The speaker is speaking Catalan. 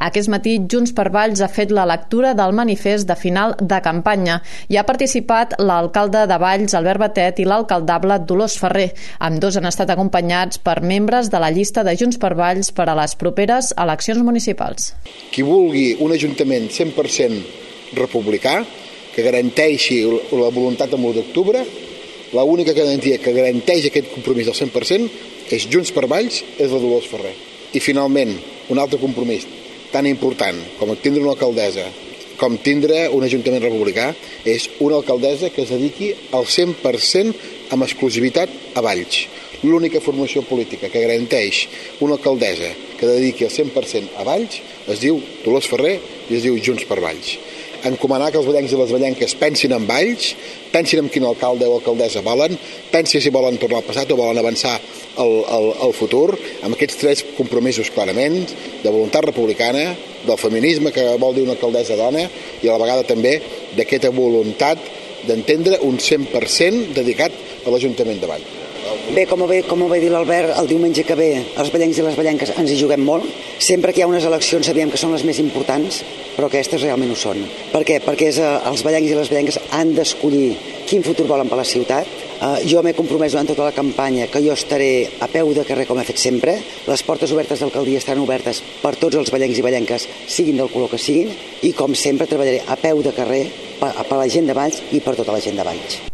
Aquest matí, Junts per Valls ha fet la lectura del manifest de final de campanya. Hi ha participat l'alcalde de Valls, Albert Batet, i l'alcaldable Dolors Ferrer. Ambdós han estat acompanyats per membres de la llista de Junts per Valls per a les properes eleccions municipals. Qui vulgui un ajuntament 100% republicà, que garanteixi la voluntat amb l'1 d'octubre, l'única garantia que garanteix aquest compromís del 100% és Junts per Valls, és la Dolors Ferrer. I finalment, un altre compromís tan important com tindre una alcaldessa, com tindre un ajuntament republicà, és una alcaldessa que es dediqui al 100% amb exclusivitat a Valls. L'única formació política que garanteix una alcaldessa que dediqui el 100% a Valls es diu Dolors Ferrer i es diu Junts per Valls. Encomanar que els vallencs i les vallenques pensin en Valls, pensin en quin alcalde o alcaldessa volen, pensin si volen tornar al passat o volen avançar al futur, amb aquests 3 compromisos clarament, de voluntat republicana, del feminisme que vol dir una alcaldessa dona i a la vegada també d'aquesta voluntat d'entendre un 100% dedicat a l'Ajuntament de Valls. Bé, com ho va dir l'Albert, el diumenge que ve els vallencs i les vallenques ens hi juguem molt. Sempre que hi ha unes eleccions sabíem que són les més importants, però aquestes realment ho són. Per què? Perquè els vallencs i les vallenques han d'escollir quin futur volen per la ciutat. Jo m'he compromès durant tota la campanya que jo estaré a peu de carrer com he fet sempre. Les portes obertes d'alcaldia estan obertes per tots els vallencs i vallenques, siguin del color que siguin, i com sempre treballaré a peu de carrer per la gent de Valls i per tota la gent de Valls.